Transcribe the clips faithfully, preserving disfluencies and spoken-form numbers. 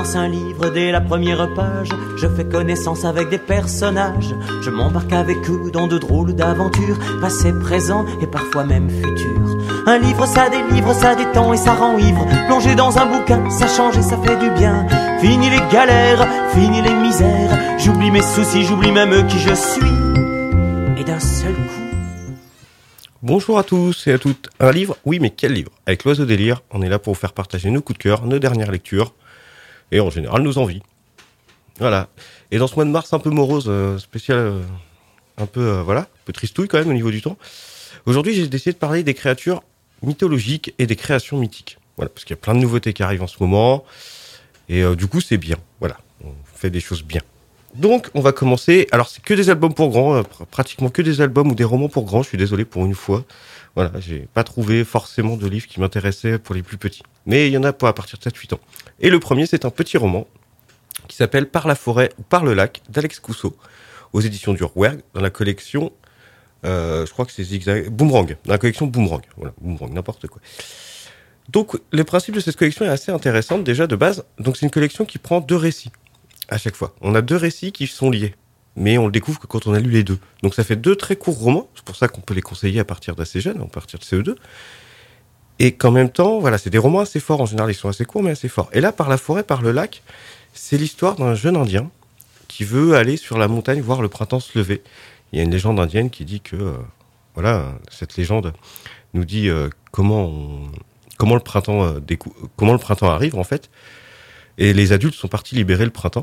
commence un livre dès la première page. Je fais connaissance avec des personnages. Je m'embarque avec eux dans de drôles d'aventures, passé, présent et parfois même futur. Un livre ça délivre, ça détend et ça rend ivre. Plongé dans un bouquin, ça change et ça fait du bien. Fini les galères, fini les misères. J'oublie mes soucis, j'oublie même qui je suis. Et d'un seul coup... Bonjour à tous et à toutes. Un livre? Oui, mais quel livre? Avec l'Oiseau Délire, on est là pour vous faire partager nos coups de cœur, nos dernières lectures et en général nos envies. Voilà. Et dans ce mois de mars un peu morose, euh, spécial, euh, un peu, euh, voilà, un peu tristouille quand même au niveau du temps, aujourd'hui j'ai décidé de parler des créatures mythologiques et des créations mythiques. Voilà, parce qu'il y a plein de nouveautés qui arrivent en ce moment et euh, du coup c'est bien. Voilà, on fait des choses bien. Donc, on va commencer. Alors, c'est que des albums pour grands, euh, pr- pratiquement que des albums ou des romans pour grands. Je suis désolé pour une fois. Voilà, j'ai pas trouvé forcément de livres qui m'intéressaient pour les plus petits. Mais il y en a pas à partir de sept huit ans. Et le premier, c'est un petit roman qui s'appelle Par la forêt ou par le lac d'Alex Cousseau, aux éditions du Rouergue, dans la collection, euh, je crois que c'est Zigzag, Boomerang, dans la collection Boomerang. Voilà, Boomerang, n'importe quoi. Donc, le principe de cette collection est assez intéressant déjà de base. Donc, c'est une collection qui prend deux récits. À chaque fois. On a deux récits qui sont liés. Mais on le découvre que quand on a lu les deux. Donc ça fait deux très courts romans. C'est pour ça qu'on peut les conseiller à partir d'assez jeunes, à partir de C E deux. Et qu'en même temps, voilà, c'est des romans assez forts. En général, ils sont assez courts, mais assez forts. Et là, Par la forêt, par le lac, c'est l'histoire d'un jeune Indien qui veut aller sur la montagne voir le printemps se lever. Il y a une légende indienne qui dit que, euh, voilà, cette légende nous dit euh, comment, on, comment, le printemps, euh, décou- comment le printemps arrive, en fait. Et les adultes sont partis libérer le printemps.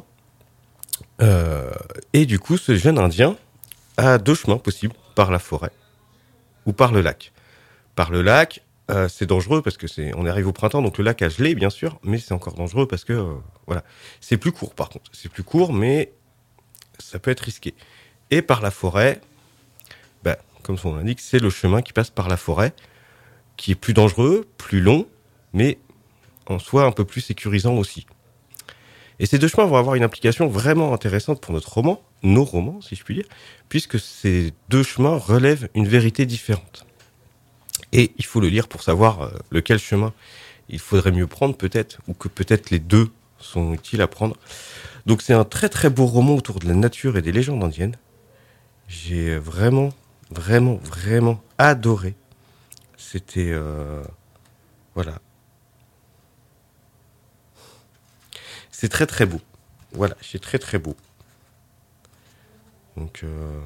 Euh, et du coup, ce jeune Indien a deux chemins possibles, par la forêt ou par le lac. Par le lac, euh, c'est dangereux parce que c'est, on arrive au printemps, donc le lac a gelé, bien sûr, mais c'est encore dangereux parce que, euh, voilà, c'est plus court par contre. C'est plus court, mais ça peut être risqué. Et par la forêt, bah, comme son nom l'indique, c'est le chemin qui passe par la forêt, qui est plus dangereux, plus long, mais en soi un peu plus sécurisant aussi. Et ces deux chemins vont avoir une implication vraiment intéressante pour notre roman, nos romans, si je puis dire, puisque ces deux chemins relèvent une vérité différente. Et il faut le lire pour savoir euh, lequel chemin il faudrait mieux prendre, peut-être, ou que peut-être les deux sont utiles à prendre. Donc c'est un très très beau roman autour de la nature et des légendes indiennes. J'ai vraiment, vraiment, vraiment adoré. C'était... Euh, voilà. C'est très très beau. Voilà, c'est très très beau. Donc, euh...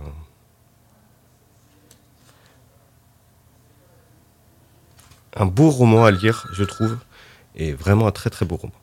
un beau roman à lire, je trouve, et vraiment un très très beau roman.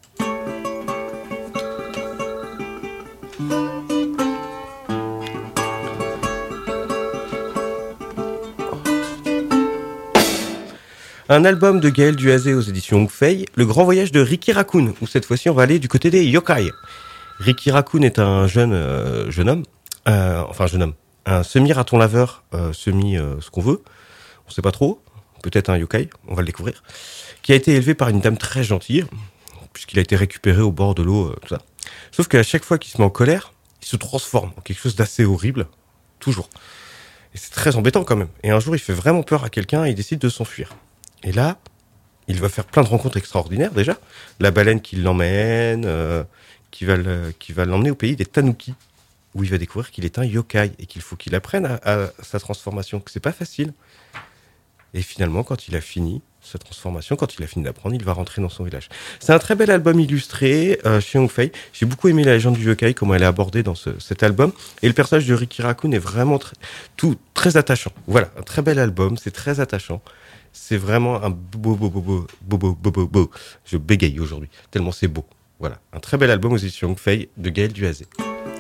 Un album de Gaël Duhazé aux éditions Oufei, Le Grand Voyage de Ricky Raccoon, où cette fois-ci on va aller du côté des yokai. Ricky Raccoon est un jeune euh, jeune homme, euh, enfin jeune homme, un semi-raton laveur, euh, semi euh, ce qu'on veut, on sait pas trop, peut-être un yokai, on va le découvrir, qui a été élevé par une dame très gentille, puisqu'il a été récupéré au bord de l'eau, euh, tout ça. Sauf qu'à chaque fois qu'il se met en colère, il se transforme en quelque chose d'assez horrible, toujours. Et c'est très embêtant quand même. Et un jour, il fait vraiment peur à quelqu'un et il décide de s'enfuir. Et là, il va faire plein de rencontres extraordinaires déjà. La baleine qui l'emmène, euh, qui va le, qui va l'emmener au pays des Tanuki, où il va découvrir qu'il est un yokai et qu'il faut qu'il apprenne à, à sa transformation, que c'est pas facile. Et finalement, quand il a fini sa transformation, quand il a fini d'apprendre, il va rentrer dans son village. C'est un très bel album illustré euh, chez Oufei. J'ai beaucoup aimé la légende du yokai, comment elle est abordée dans ce, cet album. Et le personnage de Ricky Raccoon est vraiment tr- tout très attachant. Voilà, un très bel album, c'est très attachant. C'est vraiment un beau, beau, beau, beau, beau, beau, beau, beau, beau. Je bégaye aujourd'hui, tellement c'est beau. Voilà, un très bel album aux éditions Oufei de Gaël Duhazé.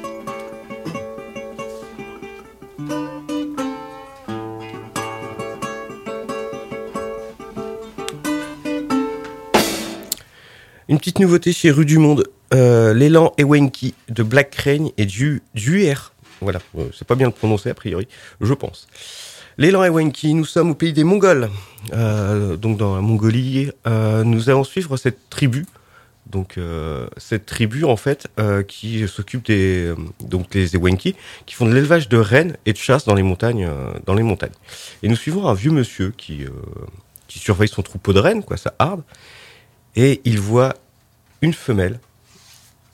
Une petite nouveauté chez Rue du Monde, euh, L'élan Ewenki de Black Crane et du Duer. Voilà, euh, c'est pas bien le prononcer a priori, je pense. L'élan Ewenki, nous sommes au pays des Mongols, euh, donc dans la Mongolie. Euh, nous allons suivre cette tribu, donc euh, cette tribu en fait euh, qui s'occupe des euh, donc les Ewenki, qui font de l'élevage de rennes et de chasse dans les montagnes, euh, dans les montagnes. Et nous suivons un vieux monsieur qui euh, qui surveille son troupeau de rennes, quoi, sa harde, et il voit une femelle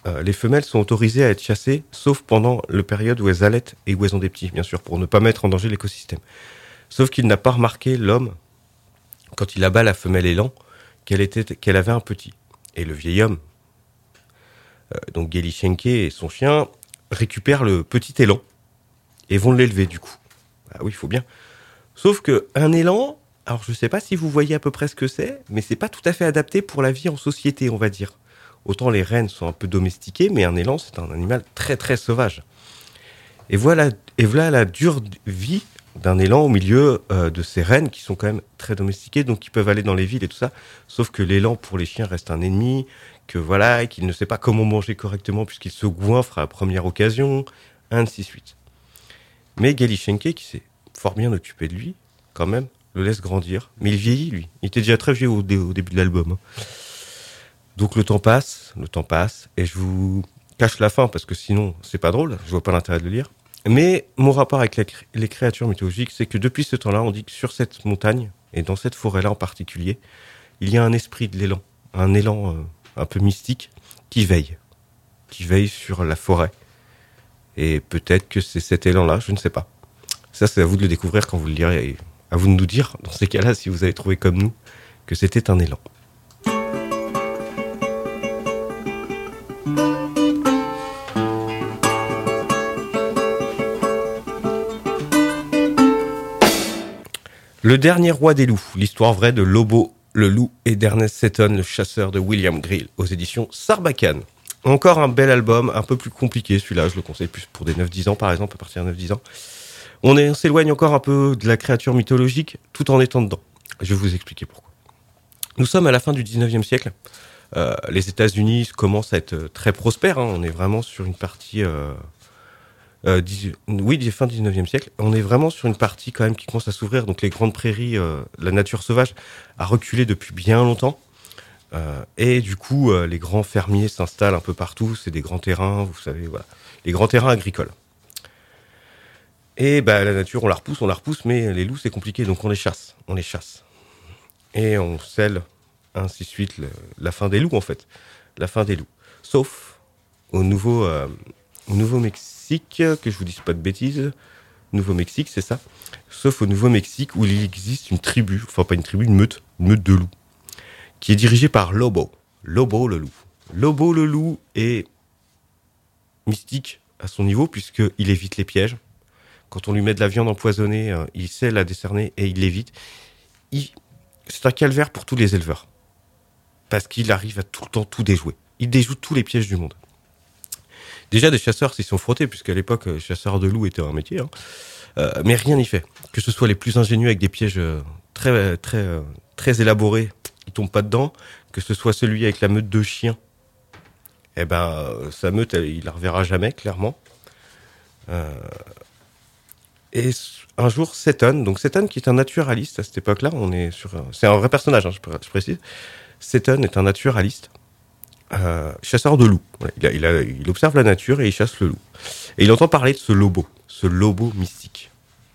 euh, les femelles sont autorisées à être chassées, sauf pendant la période où elles allaitent et où elles ont des petits, bien sûr, pour ne pas mettre en danger l'écosystème. Sauf qu'il n'a pas remarqué, l'homme, quand il abat la femelle élan, qu'elle, était, qu'elle avait un petit. Et le vieil homme, euh, donc Gelichenke et son chien, récupèrent le petit élan et vont l'élever du coup. Ah oui, il faut bien. Sauf qu'un élan, alors je ne sais pas si vous voyez à peu près ce que c'est, mais c'est pas tout à fait adapté pour la vie en société, on va dire. Autant les rennes sont un peu domestiquées, mais un élan, c'est un animal très très sauvage. Et voilà, et voilà la dure vie d'un élan au milieu euh, de ces rennes qui sont quand même très domestiquées, donc qui peuvent aller dans les villes et tout ça. Sauf que l'élan pour les chiens reste un ennemi, que voilà, qu'il ne sait pas comment manger correctement puisqu'il se goinfre à la première occasion, ainsi de suite. Mais Gelichenke, qui s'est fort bien occupé de lui, quand même, le laisse grandir. Mais il vieillit, lui. Il était déjà très vieux au, dé- au début de l'album. Donc le temps passe, le temps passe, et je vous cache la fin parce que sinon c'est pas drôle, je vois pas l'intérêt de le lire. Mais mon rapport avec la, les créatures mythologiques, c'est que depuis ce temps-là, on dit que sur cette montagne, et dans cette forêt-là en particulier, il y a un esprit de l'élan, un élan euh, un peu mystique, qui veille, qui veille sur la forêt. Et peut-être que c'est cet élan-là, je ne sais pas. Ça, c'est à vous de le découvrir quand vous le lirez, et à vous de nous dire, dans ces cas-là, si vous avez trouvé comme nous, que c'était un élan. Le dernier roi des loups, l'histoire vraie de Lobo, le loup, et d'Ernest Seton, le chasseur de William Grill, aux éditions Sarbacane. Encore un bel album, un peu plus compliqué celui-là, je le conseille plus pour des neuf dix ans par exemple, à partir de neuf dix ans. On, est, on s'éloigne encore un peu de la créature mythologique, tout en étant dedans. Je vais vous expliquer pourquoi. Nous sommes à la fin du dix-neuvième siècle. Euh, les États-Unis commencent à être très prospères, hein. On est vraiment sur une partie... Euh, Euh, dix, oui, fin dix-neuvième siècle, on est vraiment sur une partie quand même qui commence à s'ouvrir, donc les grandes prairies, euh, la nature sauvage a reculé depuis bien longtemps, euh, et du coup euh, les grands fermiers s'installent un peu partout, c'est des grands terrains, vous savez, voilà, les grands terrains agricoles. Et bah, la nature, on la repousse, on la repousse, mais les loups c'est compliqué, donc on les chasse, on les chasse. Et on scelle ainsi de suite le, la fin des loups en fait, la fin des loups. Sauf au nouveau, euh, au Nouveau-Mexique, que je vous dise pas de bêtises, Nouveau-Mexique, c'est ça. Sauf au Nouveau-Mexique où il existe une tribu, enfin pas une tribu, une meute, une meute de loups, qui est dirigée par Lobo. Lobo le loup. Lobo le loup est mystique à son niveau puisqu'il évite les pièges. Quand on lui met de la viande empoisonnée, euh, il sait la décerner et il l'évite. Il... C'est un calvaire pour tous les éleveurs. Parce qu'il arrive à tout le temps tout déjouer. Il déjoue tous les pièges du monde. Déjà, des chasseurs s'y sont frottés, puisqu'à l'époque, euh, chasseur de loups était un métier. Hein. Euh, mais rien n'y fait. Que ce soit les plus ingénieux avec des pièges euh, très, très, euh, très élaborés, ils tombent pas dedans. Que ce soit celui avec la meute de chiens, eh ben, euh, sa meute, elle, il la reverra jamais, clairement. Euh, et un jour, Seton, donc Seton qui est un naturaliste à cette époque-là, on est sur, c'est un vrai personnage, hein, je, je précise. Seton est un naturaliste. Euh, chasseur de loups. Il, a, il, a, il observe la nature et il chasse le loup. Et il entend parler de ce Lobo, ce Lobo mystique.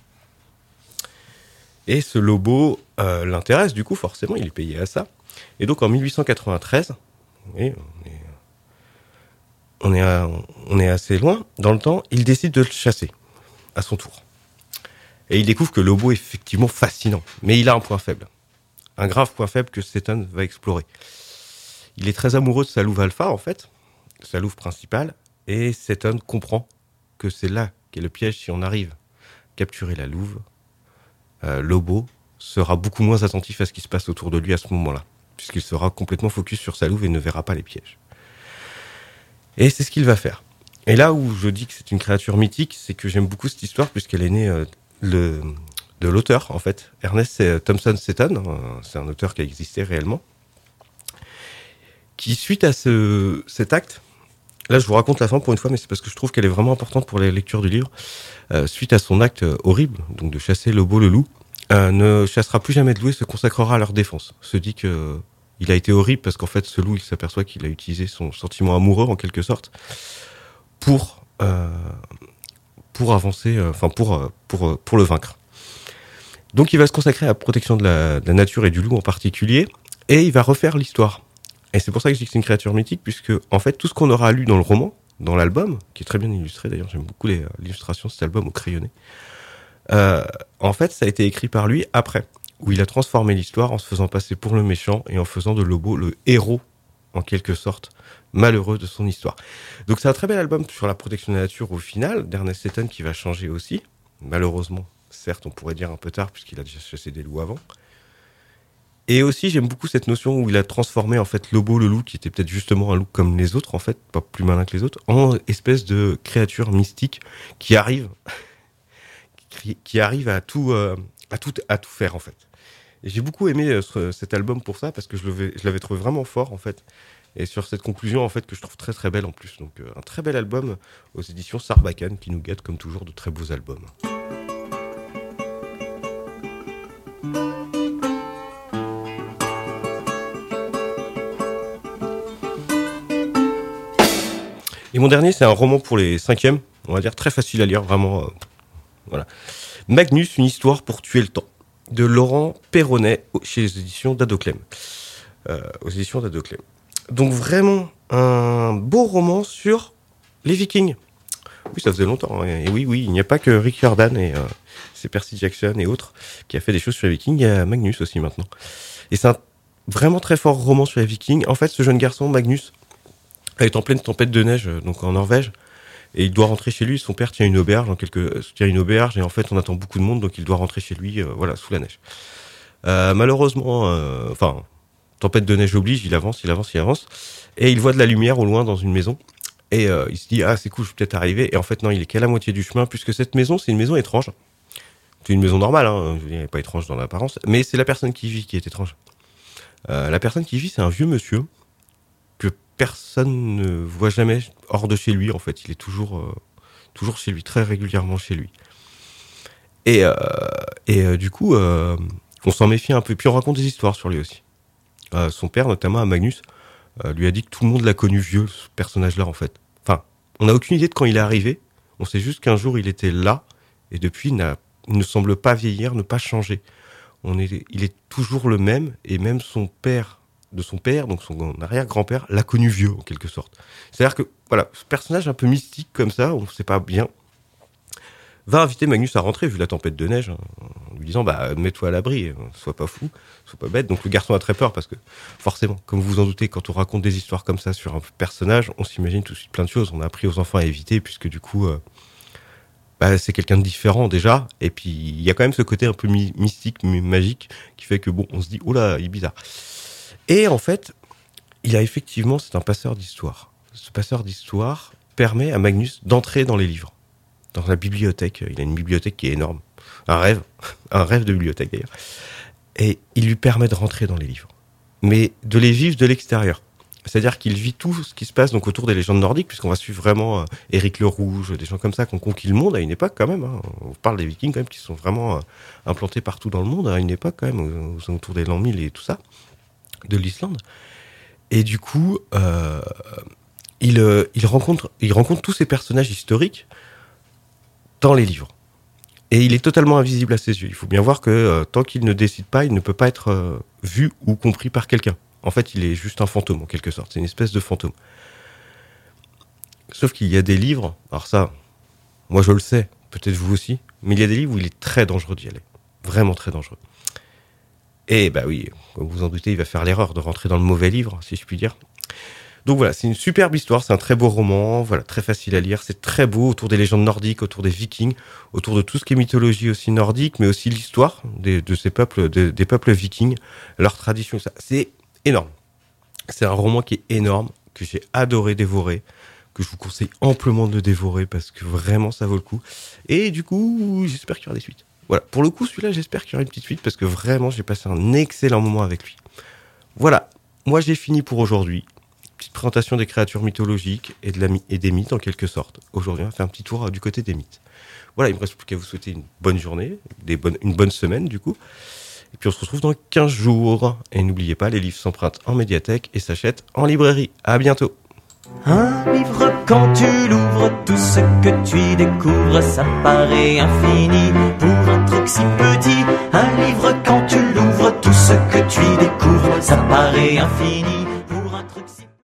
Et ce Lobo euh, l'intéresse, du coup, forcément, il est payé à ça. Et donc, en dix-huit cent quatre-vingt-treize, oui, on, est, on, est à, on est assez loin dans le temps, il décide de le chasser, à son tour. Et il découvre que le Lobo est effectivement fascinant. Mais il a un point faible. Un grave point faible que Seton va explorer. Il est très amoureux de sa louve alpha, en fait, sa louve principale, et Seton comprend que c'est là qu'est le piège si on arrive à capturer la louve. Euh, Lobo sera beaucoup moins attentif à ce qui se passe autour de lui à ce moment-là, puisqu'il sera complètement focus sur sa louve et ne verra pas les pièges. Et c'est ce qu'il va faire. Et là où je dis que c'est une créature mythique, c'est que j'aime beaucoup cette histoire, puisqu'elle est née euh, le, de l'auteur, en fait. Ernest Thompson Seton, euh, c'est un auteur qui a existé réellement, qui, suite à ce, cet acte, là je vous raconte la fin pour une fois, mais c'est parce que je trouve qu'elle est vraiment importante pour la lecture du livre, euh, suite à son acte horrible, donc de chasser Lobo le loup, euh, ne chassera plus jamais de loup et se consacrera à leur défense. Se dit que euh, il a été horrible parce qu'en fait ce loup, il s'aperçoit qu'il a utilisé son sentiment amoureux en quelque sorte pour euh, pour avancer, enfin euh, pour euh, pour euh, pour le vaincre. Donc il va se consacrer à la protection de la, de la nature et du loup en particulier, et il va refaire l'histoire Et c'est pour ça que je dis que c'est une créature mythique, puisque en fait tout ce qu'on aura lu dans le roman, dans l'album, qui est très bien illustré d'ailleurs, j'aime beaucoup les, l'illustration de cet album au crayonné, euh, en fait ça a été écrit par lui après, où il a transformé l'histoire en se faisant passer pour le méchant et en faisant de Lobo le héros, en quelque sorte, malheureux de son histoire. Donc c'est un très bel album sur la protection de la nature au final, d'Ernest Seton qui va changer aussi, malheureusement, certes on pourrait dire un peu tard, puisqu'il a déjà chassé des loups avant. Et aussi, j'aime beaucoup cette notion où il a transformé, en fait, Lobo, le loup, qui était peut-être justement un loup comme les autres, en fait, pas plus malin que les autres, en espèce de créature mystique qui arrive, qui, qui arrive à tout, euh, à tout, à tout faire, en fait. Et j'ai beaucoup aimé euh, ce, cet album pour ça, parce que je l'avais, je l'avais trouvé vraiment fort, en fait. Et sur cette conclusion, en fait, que je trouve très très belle en plus. Donc, euh, un très bel album aux éditions Sarbacane, qui nous gâte, comme toujours, de très beaux albums. Et mon dernier, c'est un roman pour les cinquièmes, on va dire très facile à lire, vraiment. Euh, voilà. Magnus, une histoire pour tuer le temps, de Laurent Perronnet, chez les éditions d'Adoclem. Euh, aux éditions d'Adoclem. Donc vraiment, un beau roman sur les Vikings. Oui, ça faisait longtemps. Hein. Et oui, oui, il n'y a pas que Rick Riordan et euh, c'est Percy Jackson et autres qui a fait des choses sur les Vikings. Il y a Magnus aussi maintenant. Et c'est un vraiment très fort roman sur les Vikings. En fait, ce jeune garçon, Magnus, est en pleine tempête de neige, donc en Norvège, et il doit rentrer chez lui. Son père tient une auberge, en quelque... tient une auberge, et en fait, on attend beaucoup de monde, donc il doit rentrer chez lui, euh, voilà, sous la neige. Euh, malheureusement, euh, enfin, tempête de neige oblige, il avance, il avance, il avance, et il voit de la lumière au loin dans une maison, et euh, il se dit, ah, c'est cool, je vais peut-être arriver, et en fait, non, il est qu'à la moitié du chemin, puisque cette maison, c'est une maison étrange. C'est une maison normale, hein, je veux dire, elle n'est pas étrange dans l'apparence, mais c'est la personne qui y vit qui est étrange. Euh, la personne qui y vit, c'est un vieux monsieur, que personne ne voit jamais hors de chez lui, en fait. Il est toujours, euh, toujours chez lui, très régulièrement chez lui. Et, euh, et euh, du coup, euh, on s'en méfie un peu. Puis on raconte des histoires sur lui aussi. Euh, son père, notamment à Magnus, euh, lui a dit que tout le monde l'a connu vieux, ce personnage-là, en fait. Enfin, on n'a aucune idée de quand il est arrivé. On sait juste qu'un jour, il était là, et depuis, il, n'a, il ne semble pas vieillir, ne pas changer. On est, il est toujours le même, et même son père, de son père, donc son arrière-grand-père, l'a connu vieux, en quelque sorte. C'est-à-dire que, voilà, ce personnage un peu mystique comme ça, on ne sait pas bien, va inviter Magnus à rentrer, vu la tempête de neige, hein, en lui disant, bah, mets-toi à l'abri, sois pas fou, sois pas bête. Donc le garçon a très peur, parce que, forcément, comme vous vous en doutez, quand on raconte des histoires comme ça sur un personnage, on s'imagine tout de suite plein de choses. On a appris aux enfants à éviter, puisque du coup, euh, bah, c'est quelqu'un de différent, déjà, et puis, il y a quand même ce côté un peu my- mystique, my- magique, qui fait que, bon, on se dit, oh là, il est bizarre. Et en fait, il a effectivement, c'est un passeur d'histoire. Ce passeur d'histoire permet à Magnus d'entrer dans les livres, dans la bibliothèque. Il a une bibliothèque qui est énorme, un rêve, un rêve de bibliothèque d'ailleurs. Et il lui permet de rentrer dans les livres, mais de les vivre de l'extérieur. C'est-à-dire qu'il vit tout ce qui se passe donc autour des légendes nordiques, puisqu'on va suivre vraiment euh, Éric le Rouge, des gens comme ça qui ont conquis le monde à une époque quand même. Hein. On parle des Vikings quand même qui sont vraiment euh, implantés partout dans le monde à une époque quand même, autour des l'an mille et tout ça, de l'Islande. Et du coup, euh, il, euh, il, rencontre, il rencontre tous ces personnages historiques dans les livres. Et il est totalement invisible à ses yeux. Il faut bien voir que euh, tant qu'il ne décide pas, il ne peut pas être euh, vu ou compris par quelqu'un. En fait, il est juste un fantôme, en quelque sorte. C'est une espèce de fantôme. Sauf qu'il y a des livres, alors ça, moi je le sais, peut-être vous aussi, mais il y a des livres où il est très dangereux d'y aller. Vraiment très dangereux. Et bah oui, comme vous en doutez, il va faire l'erreur de rentrer dans le mauvais livre, si je puis dire. Donc voilà, c'est une superbe histoire, c'est un très beau roman, voilà, très facile à lire, c'est très beau, autour des légendes nordiques, autour des Vikings, autour de tout ce qui est mythologie aussi nordique, mais aussi l'histoire des, de ces peuples, de, des peuples vikings, leurs traditions, ça. C'est énorme. C'est un roman qui est énorme, que j'ai adoré dévorer, que je vous conseille amplement de dévorer parce que vraiment ça vaut le coup. Et du coup, j'espère qu'il y aura des suites. Voilà, pour le coup, celui-là, j'espère qu'il y aura une petite suite parce que vraiment, j'ai passé un excellent moment avec lui. Voilà, moi j'ai fini pour aujourd'hui. Petite présentation des créatures mythologiques et, de la, et des mythes en quelque sorte. Aujourd'hui, on va faire un petit tour euh, du côté des mythes. Voilà, il me reste plus qu'à vous souhaiter une bonne journée, des bonnes, une bonne semaine du coup. Et puis on se retrouve dans quinze jours. Et n'oubliez pas, les livres s'empruntent en médiathèque et s'achètent en librairie. À bientôt. Un livre, quand tu l'ouvres, tout ce que tu y découvres, ça paraît infini pour un truc si petit. Un livre, quand tu l'ouvres, tout ce que tu y découvres, ça paraît infini.